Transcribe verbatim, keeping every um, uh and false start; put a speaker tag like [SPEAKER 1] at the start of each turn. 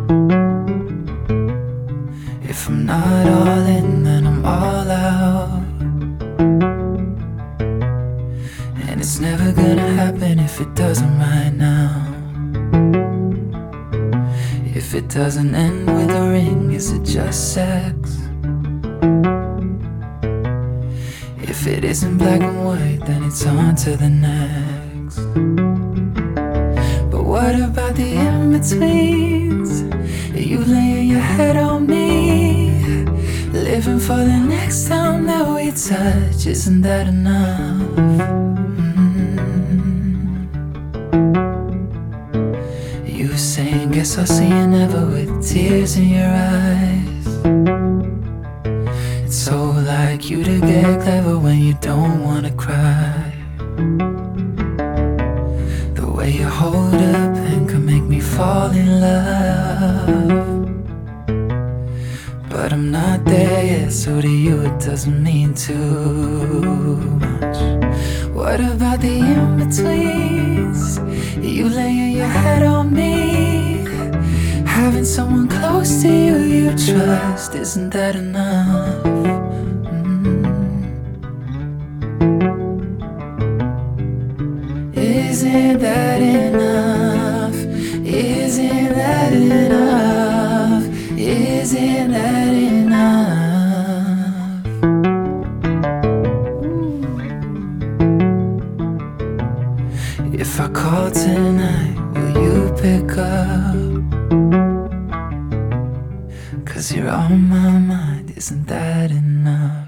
[SPEAKER 1] If I'm not all in, then I'm all out. And it's never gonna happen if it doesn't right now. If it doesn't end with a ring, is it just sex? If it isn't black and white, then it's on to the next. But what about the in-betweens? You laying your head on me, living for the next time that we touch. Isn't that enough? Mm-hmm. You saying, guess I'll see you never, with tears in your eyes. It's so like you to get clever when you don't wanna cry. The way you hold a pen can make me fall in love. But I'm not there yet, so to you it doesn't mean too much. What about the in-betweens? You laying your head on me, having someone close to you you trust. Isn't that enough? Isn't that enough? Isn't that enough? Isn't that enough? If I call tonight, will you pick up? 'Cause you're on my mind, isn't that enough?